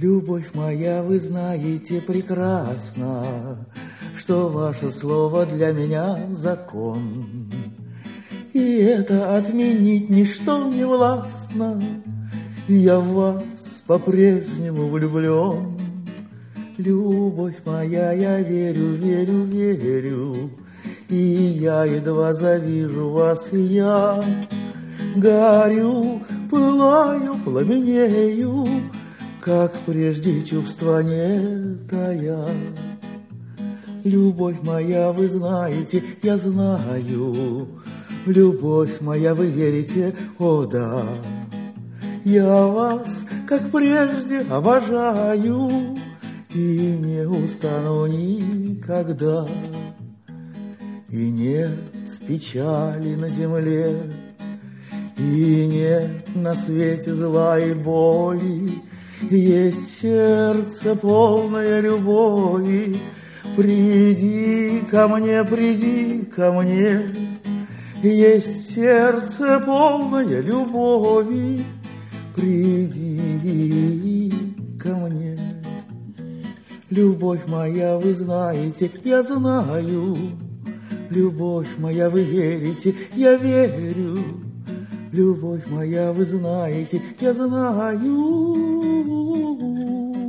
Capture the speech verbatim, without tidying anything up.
Любовь моя, вы знаете прекрасно, что ваше слово для меня закон. И это отменить ничто не властно. Я в вас по-прежнему влюблен. Любовь моя, я верю, верю, верю, и я едва завижу вас, и я горю, пылаю, пламенею, как прежде чувства не тая. Любовь моя, вы знаете, я знаю, любовь моя, вы верите, о да. Я вас, как прежде, обожаю и не устану никогда. И нет печали на земле, и нет на свете зла и боли. Есть сердце, полное любови. Приди ко мне, приди ко мне. Есть сердце, полное любови. Приди ко мне. Любовь моя, вы знаете, я знаю. Любовь моя, вы верите, я верю. Любовь моя, вы знаете, я знаю.